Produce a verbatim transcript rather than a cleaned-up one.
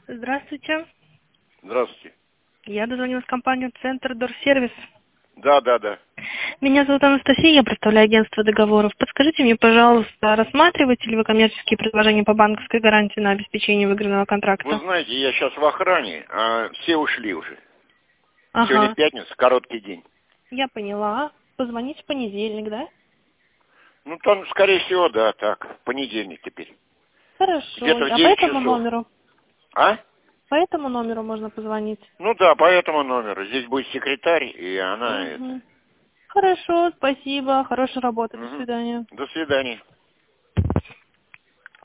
Здравствуйте. Здравствуйте. Я дозвонилась в компанию «Центр Дорсервис». Да, да, да. Меня зовут Анастасия, я представляю агентство договоров. Подскажите мне, пожалуйста, рассматриваете ли вы коммерческие предложения по банковской гарантии на обеспечение выигранного Вы контракта? знаете, я сейчас в охране, а все ушли уже. Сегодня Ага, пятница, короткий день. я поняла. Позвоните в понедельник, да? Ну, там, скорее всего, да, так. Понедельник теперь. Хорошо. Где-то в А по девять этому часов. номеру? А? По этому номеру можно позвонить? Ну да, по этому номеру. Здесь будет секретарь, и она это. Угу. Хорошо, спасибо. Хорошей работы. До Мгм. свидания. До свидания.